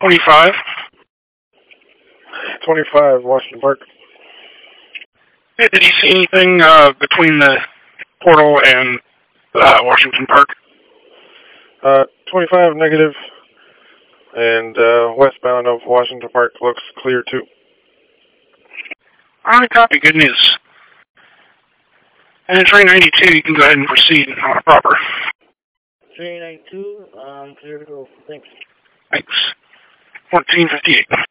25. 25, Washington Park. Hey, did you see anything between the portal and Washington Park? 25, negative. And westbound of Washington Park looks clear too. Alright, copy. Good news. And train 92, you can go ahead and proceed on a proper. Train 92, clear to go. Thanks. Thanks. 1458.